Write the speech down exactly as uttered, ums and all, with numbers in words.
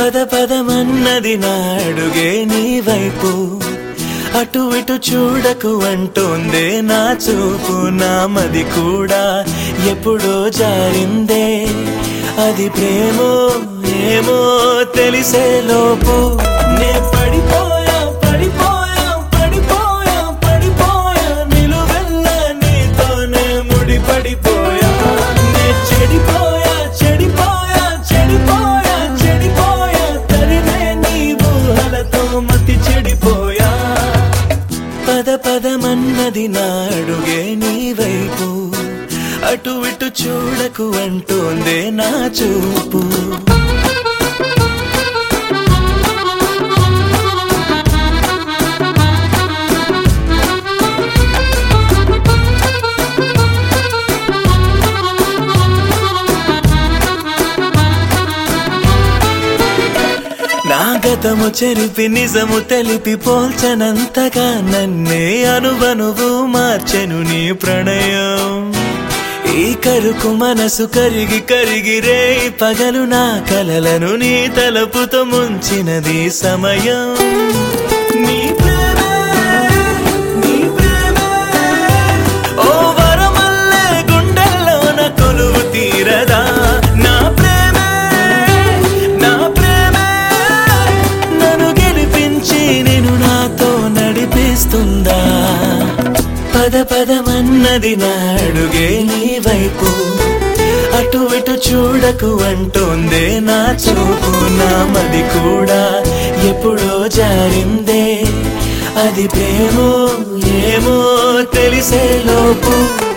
పద పదమన్నది నాడుగే నీ వైపు అటు ఇటు చూడకు అంటోందే నా చూపు నా మది కూడా ఎప్పుడో జారిందే అది ప్రేమో ఏమో తెలిసే లోపు నే పడిపోయా పడిపోయా పడిపోయా పడిపోయా నిలువెల్ల నీతోనే ముడి పడిపోయా నే చెడిపోయా చెడిపోయా చెడిపోయా చెడిపోయా తరిమే నీ ఊహలతో మతి చెడిపోయా పద పదమన్నది నాడుగే నీ వైపు అటు ఇటు చూడకు అంటోందే నా చూపు నా గతము చెరిపి నిజము తెలిపి పోల్చనంతగా నన్నే అనువనువు మార్చెను నీ ప్రణయం ఈ కరుకు మనసు కరిగి కరిగి రే పగలు నా కలలను నీ తలపుతో ముంచినది సమయం నీ ప్రేమే నీ ప్రేమే ఓ వరమల్లే గుండెల్లోన కొలువు తీరదా నా ప్రేమే నా ప్రేమే నన్ను గెలిపించి నేను నాతో నడిపిస్తుందా పద పదమన్నది నాడుగే నీ వైపు అటు ఇటు చూడకు అంటోందే నా చూపు నా మది కూడా ఎప్పుడో జారిందే అది ప్రేమో ఏమో తెలిసే లోపు